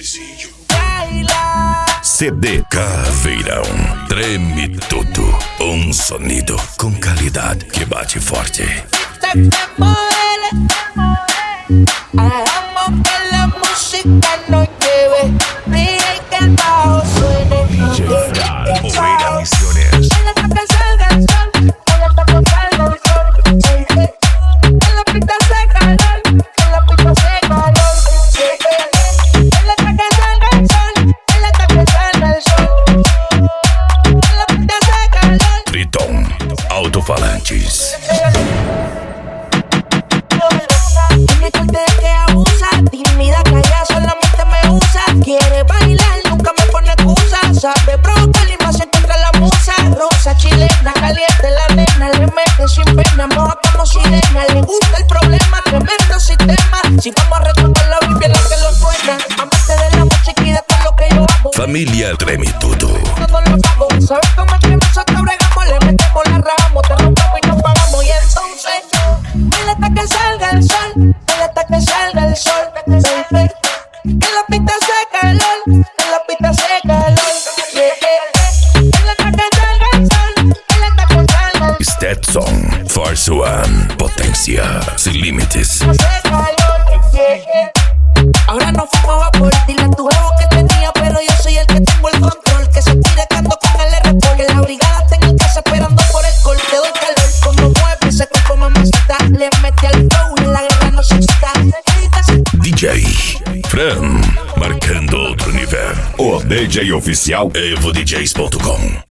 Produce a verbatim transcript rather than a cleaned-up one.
C D Caveirão. Treme tudo. Um sonido com qualidade que bate forte. Hagamos que la música nos lleve, y que el bajo suene. D J Fran, Oveira Misiones. En la que salga el sol, en la que salga el sol. En la pista se calor, en la pista se calor. En la que salga el sol, en la que salga el sol. En la pista se calor. Triton Alto-Falantes. Tiene corte de que abusa, tímida, calla, solamente me usa. Quiere bailar, nunca me pone excusa. Sabe provocar y más se encuentra la musa. Rosa chilena, caliente la nena, le mete sin pena, moja como sirena. Le gusta el problema, tremendo sistema. Si vamos a retomar la Biblia, la que lo suena. Amante de la música y de todo lo que yo hago. Familia Treme Tudo. Todo lo pago, ¿sabes cómo es que nosotros bregamos? Le metemos la ramos, te rompemos y nos pagamos. Y entonces, baila hasta que salga el sol, baila hasta que salga el sol, baby. En la pista se calor, en la pista se calor, yeah, yeah. Baila hasta que salga el sol, baila hasta que salga el sol. Stetson Force One. Potência sem limites. Se calor, yeah, yeah. Ahora no fumo vapor, dile a tu jevo que tenía, pero yo soy el que tengo el control. Que se tire canto con el R P. Que la brigada está en casa esperando por el call. Te doy calor, como mueve ese cuerpo mamacita. Le mete al flow, la guerra no se excita. D J Fran, marcando outro nível. O D J oficial evo d js ponto com.